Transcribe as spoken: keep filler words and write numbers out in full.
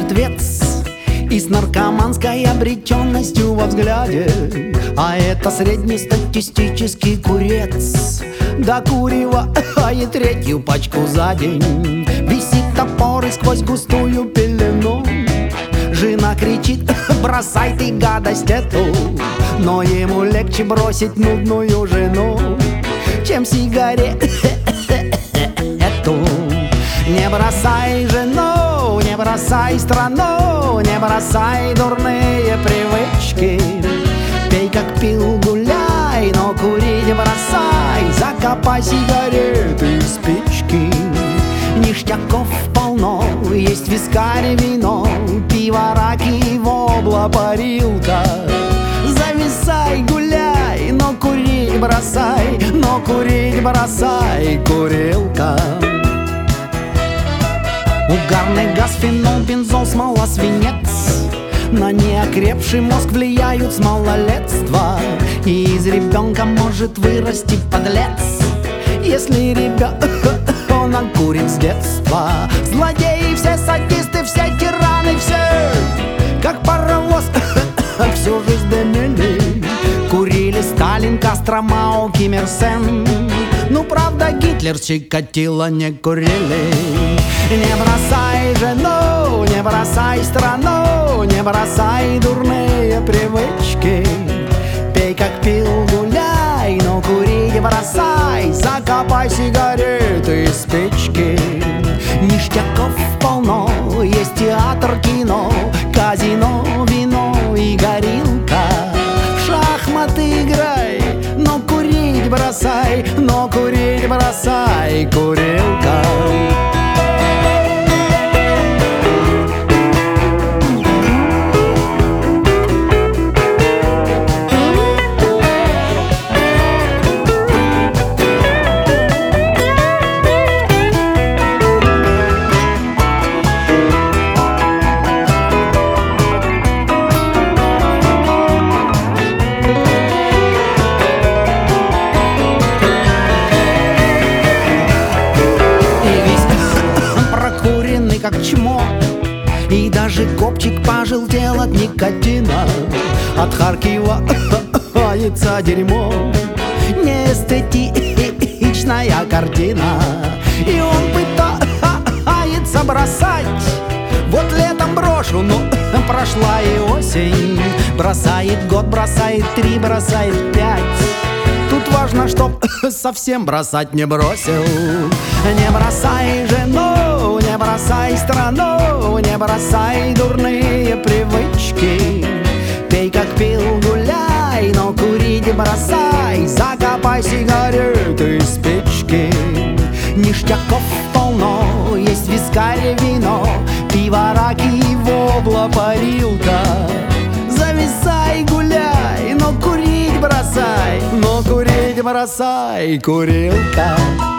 мертвец и с наркоманской обреченностью во взгляде. А это среднестатистический курец, докуривает третью пачку за день. Висит топор и сквозь густую пелену жена кричит: бросай ты гадость эту. Но ему легче бросить нудную жену, чем сигарету. Не бросай жену, не бросай страну, не бросай дурные привычки. Пей как пил, гуляй, но курить бросай. Закопай сигареты и спички. Ништяков полно, есть вискарь, вино, пиво, раки, вобла, парилка. Зависай, гуляй, но курить бросай, но курить бросай, курилка. Угарный газ, фенол, бензол, смола, свинец. На неокрепший мозг влияют с малолетства, и из ребенка может вырасти подлец, если ребенок курит с детства. Злодеи все, садисты все, тираны все, как паровоз всю жизнь дымили. Курили Сталин, Кастро, Мао, Ким Ир Сен. Ну правда Гитлер, Чикатило не курили. Не бросай жену, не бросай страну, не бросай дурные привычки. Пей как пил, гуляй, но курить бросай. Закопай сигареты и спички. Ништяков полно, есть театр, кино, казино, вино и горилка. В шахматы играй, но курить бросай, но курить бросай, курилка. Как чмо, и даже копчик пожелтел от никотина. От Харькова яйца дерьмо, неэстетичная картина. И он пытается бросать. Вот летом брошу, но прошла и осень. Бросает год, бросает три, бросает пять. Тут важно, чтоб совсем бросать не бросил. Не бросай жену, не бросай страну, не бросай дурные привычки. Пей как пил, гуляй, но курить бросай. Закопай сигареты и спички. Ништяков полно, есть вискарь, вино, пиво, раки, вобла, парилка. Зависай, гуляй, но курить бросай, но курить бросай, курилка.